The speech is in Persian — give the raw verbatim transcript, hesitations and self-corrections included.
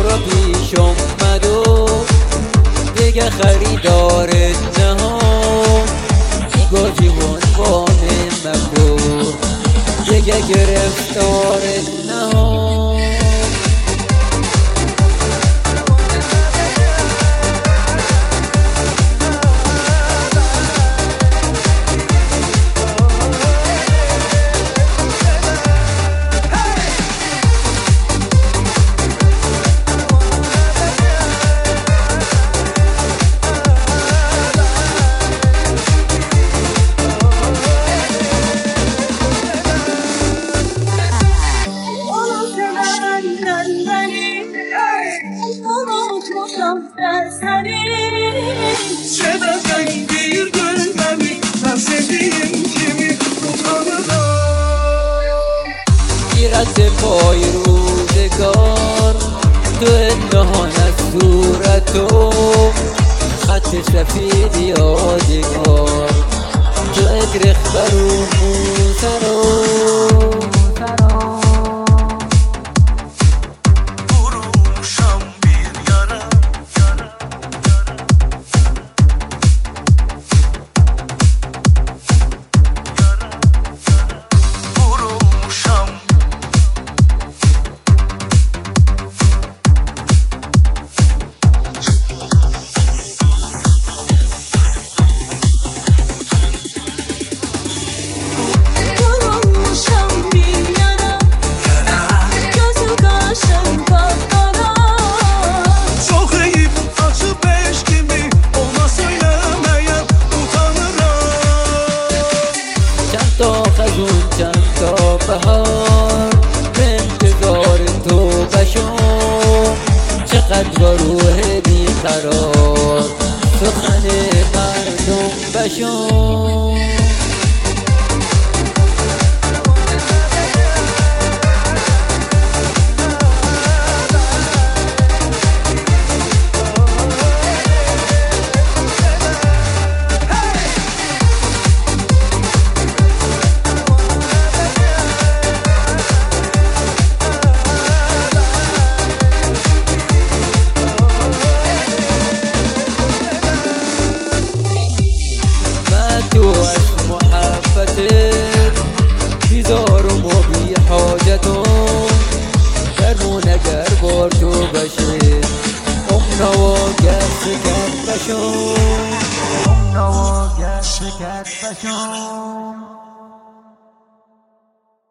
رو پیش اومد و دیگه خریدارت نها دیگه جیوان بانه مبرور دیگه گرفتارت نها Çeden bir gülmemi ben sevdiğim kimi utanırım گیرت پای روزگار تو نهان از صورتو خط سفید یادگار تو اگرخ برو موسرو تا خزون چند تا بهار به انتظار تو بشم چقدر با روح بیقرار سخن مردم بشم تو از محبتت بیزارم و بی حاجتم درمون اگر بار تو بشه امنا و گر شکر بشم امنا و گر شکر بشم